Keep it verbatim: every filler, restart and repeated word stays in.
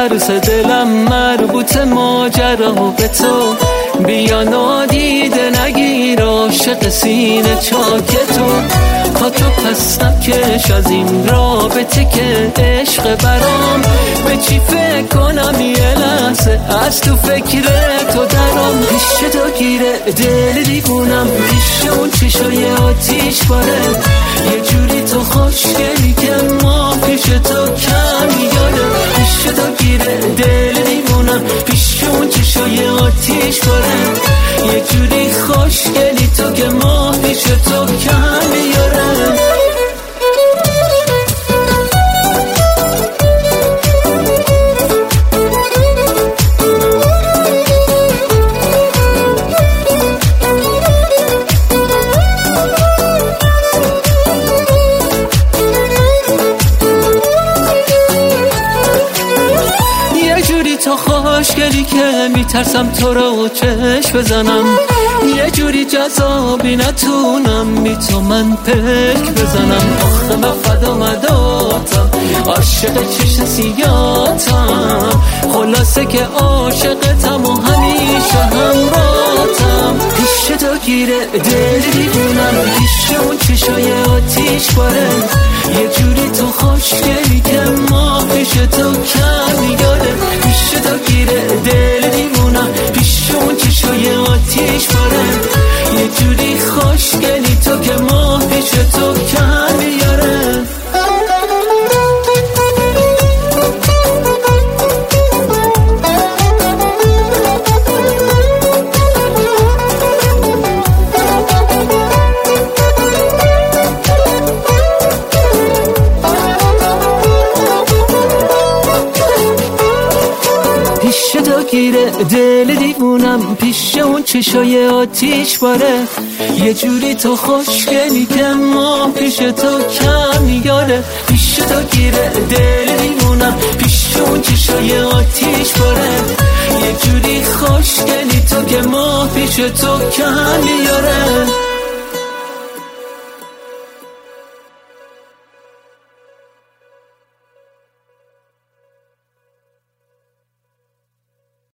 ترس دلم مربوط ماجرا به تو، بیا نادیده نگیر عاشق سینه چاک تو. پاتو پس نکش از این رابطه که عشق برام، به چی فکر کنم یه لحظه از تو فکر تو درام. پیش تو گیره دل دیوونم، پیش اون چشای آتیش باره، یه جوری تو خوشگلی که ما پیش تو کم یاره. پیش تو گیره دل دیوونم، پیش اون چشای آتیش باره، یه جوری خوشگلی تو که ما پیش تو کم یاره. تو خوشگلی که میترسم تو رو چش بزنم، یه جوری جذابی نتونم بی تو من پک بزنم. آخه من فدا مداتم، عاشق چشم سیاتم، خلاصه که عاشقتم و همیشه همراهتم. پیش تو گیره دل دیوونم، پیش اون چشای آتیش باره، یه جوری تو خوشگلی که ما پیش تو کم میاره. پیش تو گیره دل دیوونم، پیش اون چشای آتیش باره، یه جوری خوشگلی تو که ما پیش تو کم میاره. پیش تو گیره دل دیوونم، پیش اون چشای آتیش باره، یه جوری تو خوشگلی که ما پیش تو کم میاره. پیش تو گیره دل دیوونم، پیش اون چشای آتیش باره، یه جوری خوشگلی تو که ما پیش تو کم میاره.